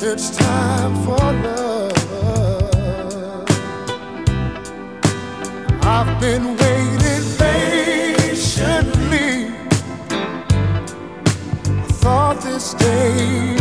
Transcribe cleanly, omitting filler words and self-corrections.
It's time for love. I've been waiting patiently. I thought this day